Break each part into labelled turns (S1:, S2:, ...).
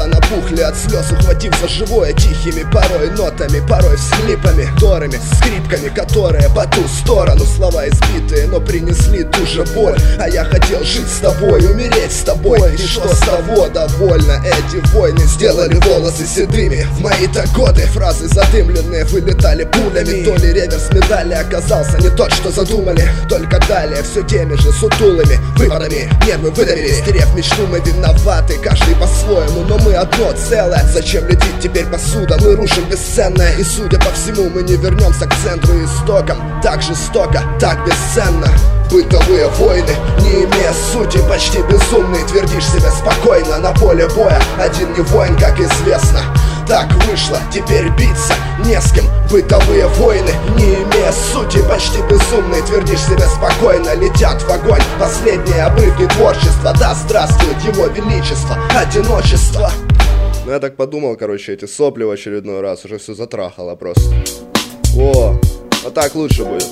S1: глаза напухли от слез, ухватив за живое тихими порой нотами, порой всхлипами, вторыми скрипками, которые по ту сторону. Слова избитые, но принесли ту же боль. А я хотел жить с тобой, умереть с тобой. И что с того довольно? Эти войны сделали волосы седыми. В мои-то годы фразы задымленные вылетали пулями. То ли реверс медали оказался не тот, что задумали. Только далее все теми же сутулыми выпадами нервы выдавили. Стерев мечту, мы виноваты, каждый по-своему, но мы одно целое. Зачем летит теперь посуда? Мы рушим бесценное. И судя по всему, мы не вернемся к центру истокам. Так жестоко, так бесценно. Бытовые войны, не имея сути, почти безумный. Твердишь себе спокойно на поле боя. Один не воин, как известно. Так вышло, теперь биться не с кем. Бытовые войны, не имея сути, почти безумный. Твердишь себе спокойно, летят в огонь последние обрывки творчества. Да здравствует его величество, одиночество.
S2: Ну я так подумал, короче, эти сопли в очередной раз уже все затрахало просто. О, а так лучше будет.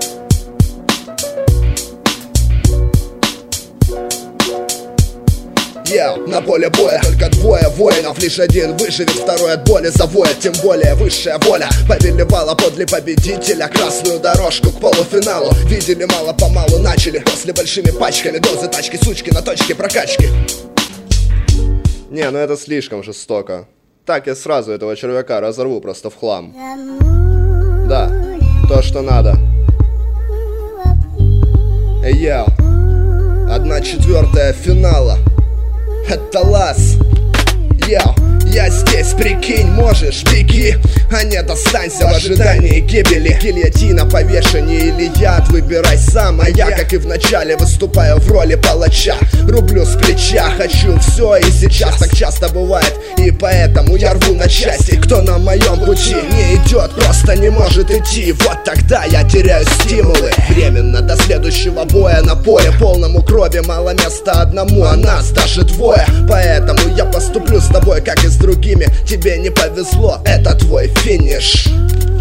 S1: На поле боя только двое воинов, лишь один выживет, второй от боли завоет. Тем более высшая воля повелевала подле победителя красную дорожку к полуфиналу. Видели мало-помалу, начали после большими пачками дозы тачки, сучки на точке прокачки.
S2: Не, ну это слишком жестоко. Так я сразу этого червяка разорву просто в хлам. Да, то что надо. Эй, я 1/4 финала. Это лаз. Я здесь, прикинь, можешь, беги, а не достанься в ожидании гибели. Гильотина, повешение или яд, выбирай сам. А я, как и в начале, выступаю в роли палача. Рублю с плеча, хочу все и сейчас. Так часто бывает, и поэтому я рву на части. Кто на моем пути не идет, просто не может идти. Вот тогда я теряю стимулы. Временно до следующего боя на поле полному крови, мало места одному, а нас даже двое. Поэтому я поступлю с тобой, как и с другими. Тебе не повезло, это твой финиш.